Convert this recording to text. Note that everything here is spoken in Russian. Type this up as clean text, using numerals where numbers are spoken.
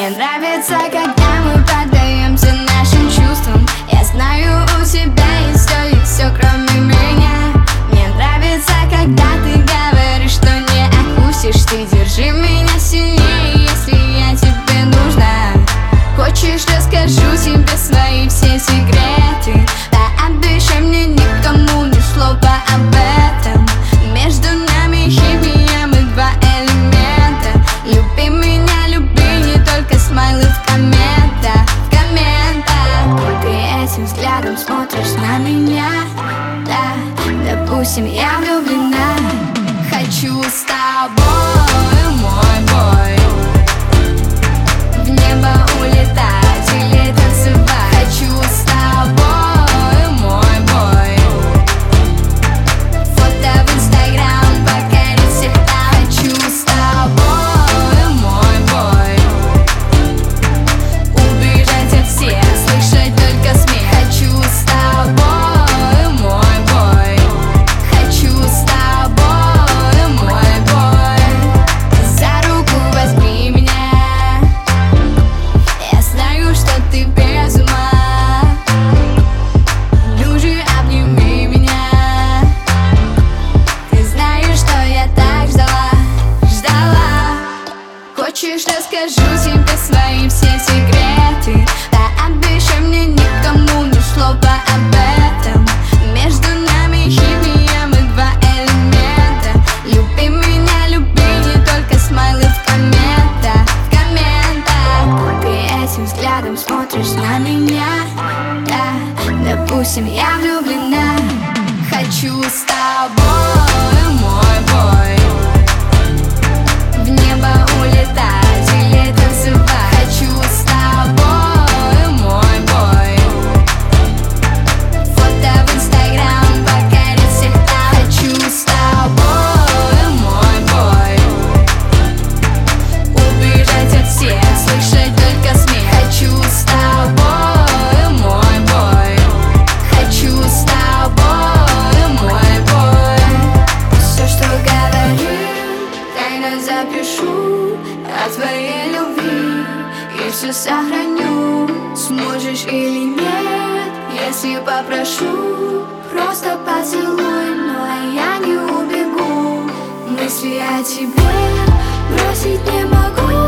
Мне нравится, когда мы поддаемся нашим чувствам. Я знаю, у тебя есть все кроме меня. Мне нравится, когда ты говоришь, что не отпустишь. Ты держи меня сильнее, если я тебе нужна. Хочешь, расскажу тебе свои все секреты. Пообещай мне никому ни слова об этом. Между нами химия, мы два элемента. Люби меня, люби, не только смайлы в комментах. Ты этим взглядом смотришь на меня. Да, допустим, я влюблена. Хочу с тобой, мой бой, в небо улетать или танцевать. Хочу с тобой, мой бой, фото в Инстаграм покорить всех там. Хочу с тобой, мой бой, убежать от всех, слышать только смех. Хочу с тобой, мой бой, хочу с тобой, мой бой. За руку возьми меня, я знаю, что ты без ума. Ну же, обними меня. Ты знаешь, что я так ждала. Хочешь, расскажу тебе свои все секреты. Пообещай мне никому ни слова об этом. Между нами химия, мы два элемента. Люби меня, люби, не только смайлы в комментах. Ты этим взглядом смотришь на меня. Да, допустим, я влюблена. Хочу с тобой, мой бой, в небо улетать или танцевать. Хочу с тобой, мой бой, фото в Инстаграм покорить всех там. Хочу с тобой, мой бой, убежать от всех, слышать только смех. Хочу с тобой, мой бой, хочу с тобой, мой бой. Все, что говорю, тайно запишу о твоей любви и все сохраню. Сможешь или нет, если попрошу, просто поцелуй, но я не убегу. Мысли о тебе бросить не могу.